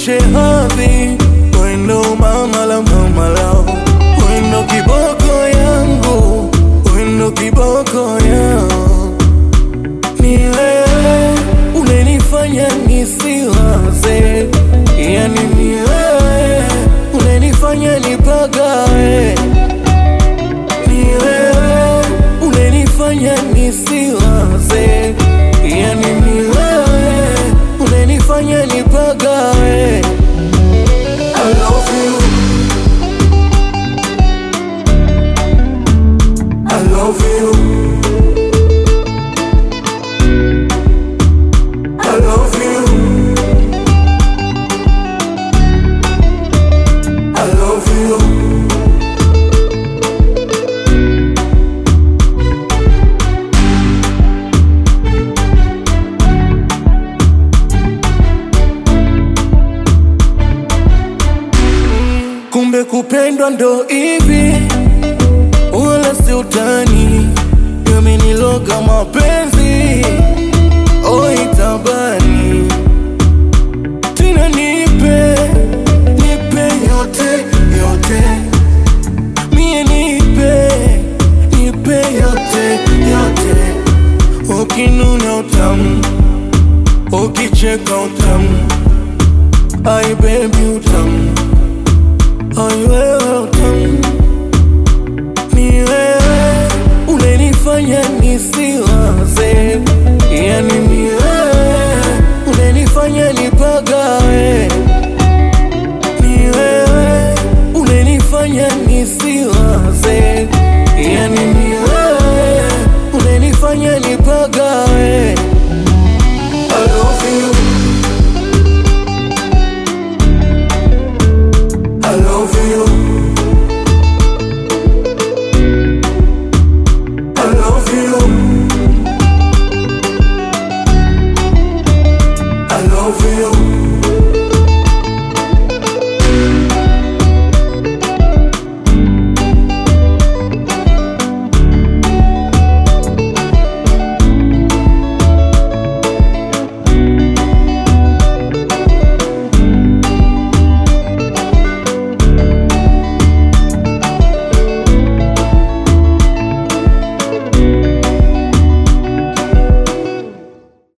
nishushe hadhi. Wendo mama lao, wendo kiboko yangu, wendo kiboko yao. Ni wewe unanifanya nisiwaze, yani ni wewe unanifanya nipagawe. Ni wewe unanifanya nisiwaze, yani ni wewe unanifanya nipagawe. I love you, I love you, I love you, I love you. Kumbe kupendwa ndo hivi, wala si utani. Yameniloga mapenzi, oi tabani. Tena nipe yote yote, mie nipe yote yote. Ukinuna utamu, ukicheka utamu, ai baby utamu, ai wewe utamu. Ni wewe unanifanya nisiwaze, yani ni wewe unanifanya nipagawe. Ni wewe unanifanya nisiwaze, yani ni wewe unanifanya nipagawe. I love you, I love you, I love you, I love you.